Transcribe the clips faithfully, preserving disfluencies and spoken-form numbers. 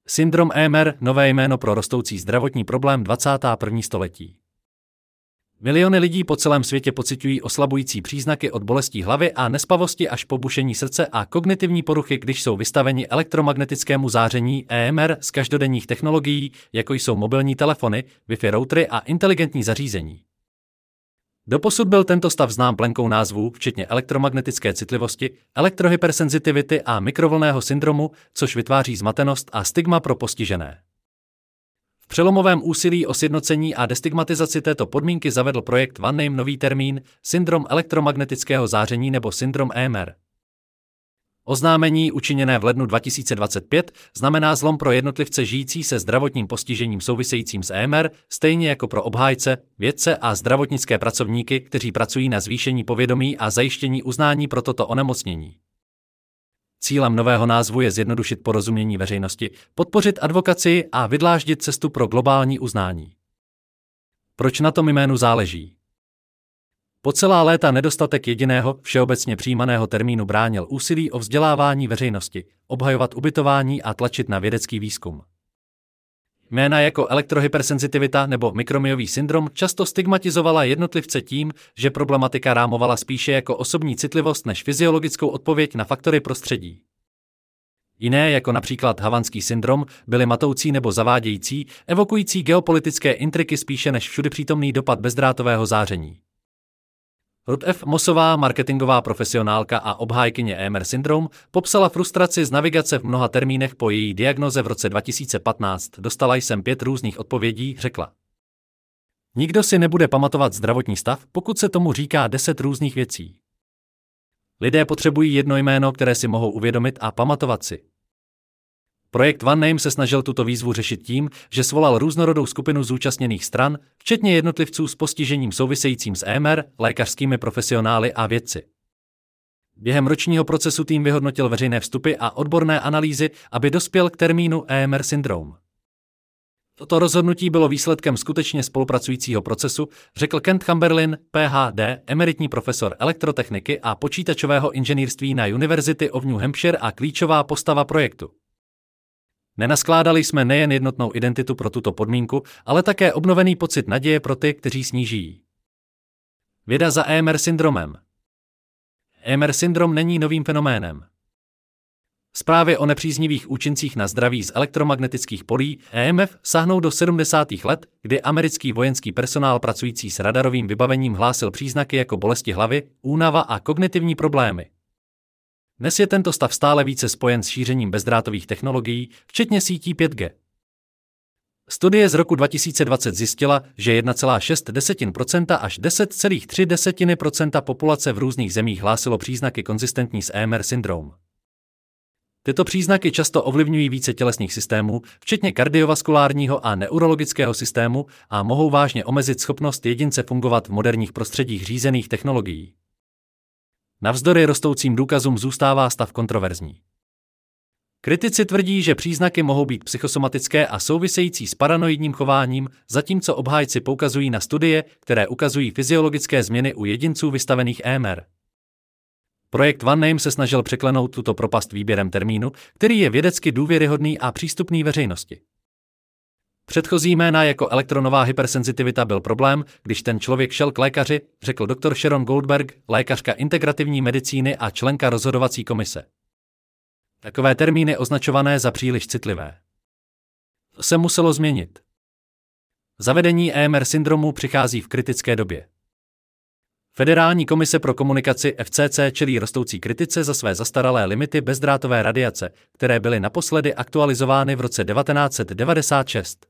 Syndrom E M R, nové jméno pro rostoucí zdravotní problém dvacátého prvního století. Miliony lidí po celém světě pociťují oslabující příznaky od bolestí hlavy a nespavosti až po bušení srdce a kognitivní poruchy, když jsou vystaveni elektromagnetickému záření E M R z každodenních technologií, jako jsou mobilní telefony, Wi-Fi routery a inteligentní zařízení. Doposud byl tento stav znám plenkou názvů, včetně elektromagnetické citlivosti, elektrohypersenzitivity a mikrovlnného syndromu, což vytváří zmatenost a stigma pro postižené. V přelomovém úsilí o sjednocení a destigmatizaci této podmínky zavedl projekt OneName nový termín syndrom elektromagnetického záření nebo syndrom E M R. Oznámení učiněné v lednu dva tisíce dvacet pět znamená zlom pro jednotlivce žijící se zdravotním postižením souvisejícím s E M R, stejně jako pro obhájce, vědce a zdravotnické pracovníky, kteří pracují na zvýšení povědomí a zajištění uznání pro toto onemocnění. Cílem nového názvu je zjednodušit porozumění veřejnosti, podpořit advokacii a vydláždit cestu pro globální uznání. Proč na tom jménu záleží? Po celá léta nedostatek jediného, všeobecně přijímaného termínu bránil úsilí o vzdělávání veřejnosti, obhajovat ubytování a tlačit na vědecký výzkum. Jména jako elektrohypersenzitivita nebo mikromyový syndrom často stigmatizovala jednotlivce tím, že problematika rámovala spíše jako osobní citlivost než fyziologickou odpověď na faktory prostředí. Jiné, jako například havanský syndrom, byly matoucí nebo zavádějící, evokující geopolitické intriky spíše než všudypřítomný dopad bezdrátového záření. Ruth F. Mossová, marketingová profesionálka a obhájkyně E M R syndrom, popsala frustraci z navigace v mnoha termínech po její diagnoze v roce dva tisíce patnáct. Dostala jsem pět různých odpovědí, řekla. Nikdo si nebude pamatovat zdravotní stav, pokud se tomu říká deset různých věcí. Lidé potřebují jedno jméno, které si mohou uvědomit a pamatovat si. Projekt OneName se snažil tuto výzvu řešit tím, že svolal různorodou skupinu zúčastněných stran, včetně jednotlivců s postižením souvisejícím s E M R, lékařskými profesionály a vědci. Během ročního procesu tým vyhodnotil veřejné vstupy a odborné analýzy, aby dospěl k termínu E M R syndrom. Toto rozhodnutí bylo výsledkem skutečně spolupracujícího procesu, řekl Kent Chamberlain, P H D, emeritní profesor elektrotechniky a počítačového inženýrství na University of New Hampshire a klíčová postava projektu. Nenaskládali jsme nejen jednotnou identitu pro tuto podmínku, ale také obnovený pocit naděje pro ty, kteří s ní žijí. Věda za E M R syndromem. E M R syndrom není novým fenoménem. Zprávy o nepříznivých účincích na zdraví z elektromagnetických polí E M F sahnou do sedmdesátých let, kdy americký vojenský personál pracující s radarovým vybavením hlásil příznaky jako bolesti hlavy, únava a kognitivní problémy. Dnes je tento stav stále více spojen s šířením bezdrátových technologií, včetně sítí pět G. Studie z roku dva tisíce dvacet zjistila, že jedna celá šest procenta až deset celá tři procenta populace v různých zemích hlásilo příznaky konzistentní s E M R syndrom. Tyto příznaky často ovlivňují více tělesných systémů, včetně kardiovaskulárního a neurologického systému, a mohou vážně omezit schopnost jedince fungovat v moderních prostředích řízených technologií. Navzdory rostoucím důkazům zůstává stav kontroverzní. Kritici tvrdí, že příznaky mohou být psychosomatické a související s paranoidním chováním, zatímco obhájci poukazují na studie, které ukazují fyziologické změny u jedinců vystavených E M R. Projekt OneName se snažil překlenout tuto propast výběrem termínu, který je vědecky důvěryhodný a přístupný veřejnosti. Předchozí jména jako elektronová hypersenzitivita byl problém, když ten člověk šel k lékaři, řekl doktor Sharon Goldberg, lékařka integrativní medicíny a členka rozhodovací komise. Takové termíny označované za příliš citlivé. To se muselo změnit. Zavedení E M R syndromu přichází v kritické době. Federální komise pro komunikaci F C C čelí rostoucí kritice za své zastaralé limity bezdrátové radiace, které byly naposledy aktualizovány v roce devatenáct set devadesát šest.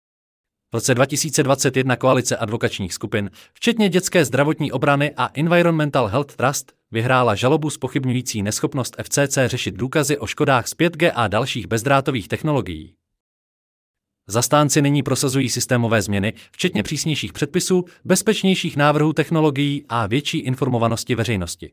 V roce dva tisíce dvacet jedna koalice advokačních skupin, včetně dětské zdravotní obrany a Environmental Health Trust, vyhrála žalobu zpochybňující neschopnost F C C řešit důkazy o škodách z pět G a dalších bezdrátových technologií. Zastánci nyní prosazují systémové změny, včetně přísnějších předpisů, bezpečnějších návrhů technologií a větší informovanosti veřejnosti.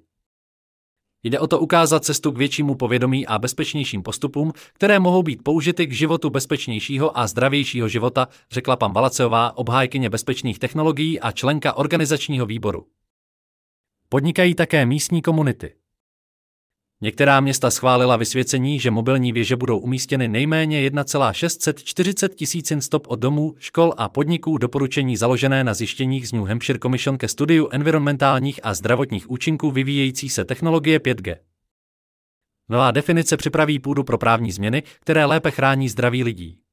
Jde o to ukázat cestu k většímu povědomí a bezpečnějším postupům, které mohou být použity k životu bezpečnějšího a zdravějšího života, řekla pan Balaceová, obhájkyně bezpečných technologií a členka organizačního výboru. Podnikají také místní komunity. Některá města schválila vysvěcení, že mobilní věže budou umístěny nejméně jedna celá šest set čtyřicet tisíc stop od domů, škol a podniků, doporučení založené na zjištěních z New Hampshire Commission ke studiu environmentálních a zdravotních účinků vyvíjející se technologie pět G. Nová definice připraví půdu pro právní změny, které lépe chrání zdraví lidí.